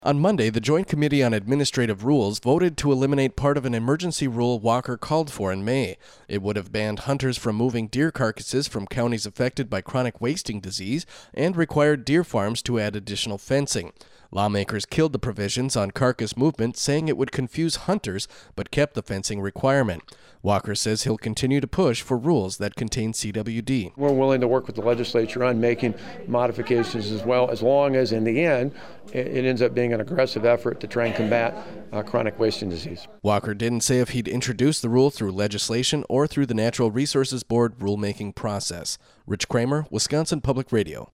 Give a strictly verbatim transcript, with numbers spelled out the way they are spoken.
On Monday, the Joint Committee on Administrative Rules voted to eliminate part of an emergency rule Walker called for in May. It would have banned hunters from moving deer carcasses from counties affected by chronic wasting disease and required deer farms to add additional fencing. Lawmakers killed the provisions on carcass movement, saying it would confuse hunters, but kept the fencing requirement. Walker says he'll continue to push for rules that contain C W D. We're willing to work with the legislature on making modifications as well, as long as in the end it ends up being an aggressive effort to try and combat uh, chronic wasting disease. Walker didn't say if he'd introduce the rule through legislation or through the Natural Resources Board rulemaking process. Rich Kramer, Wisconsin Public Radio.